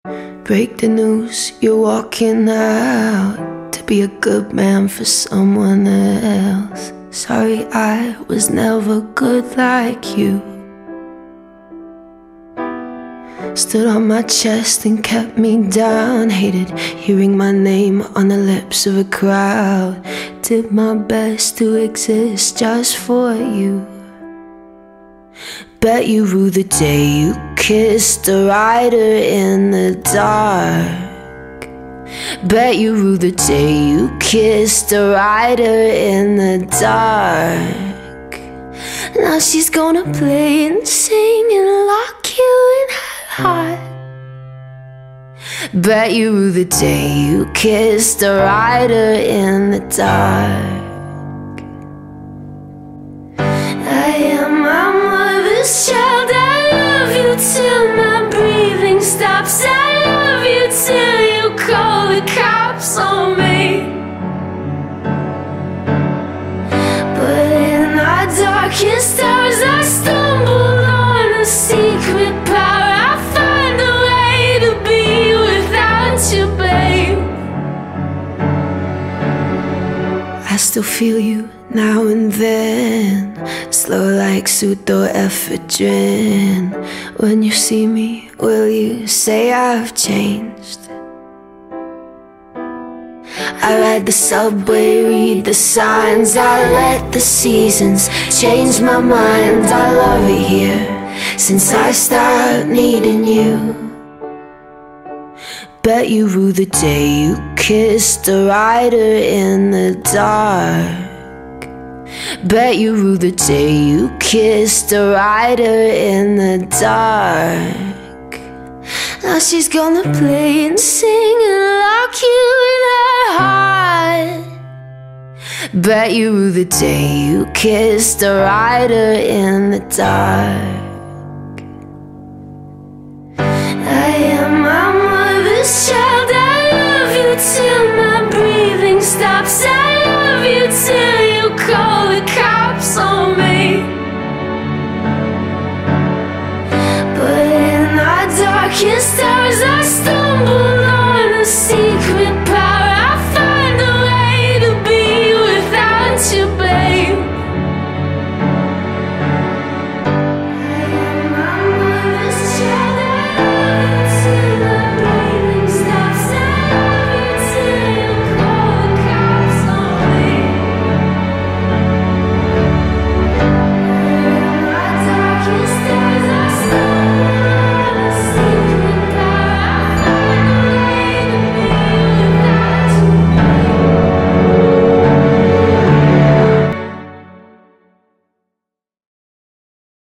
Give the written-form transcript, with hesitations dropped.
Break the news, you're walking out to be a good man for someone else. Sorry, I was never good like you. Stood on my chest and kept me down. Hated hearing my name on the lips of a crowd. Did my best to exist just for you. Bet you rue the day you kissed a rider in the dark. Bet you rue the day you kissed a rider in the dark. Now she's gonna play and sing and lock you in her heart. Bet you rue the day you kissed a rider in the dark. I am my mother's child. I love you till my breathing stops. I love you till you call the cops on me. But in our darkest hours I stumble on a secret power. I find a way to be without you, babe. I still feel you now and then, slow like pseudoephedrine. When you see me, will you say I've changed? I ride the subway, read the signs. I let the seasons change my mind. I love it here since I started needing you. Bet you rue the day you kissed a rider in the dark. Bet you rue the day you kissed a rider in the dark. Now she's gonna play and sing and lock you in her heart. Bet you rue the day you kissed a rider in the dark. I am my mother's child. I love you till my breathing stops. I love you till you call the cops on me. But in our darkest hours I still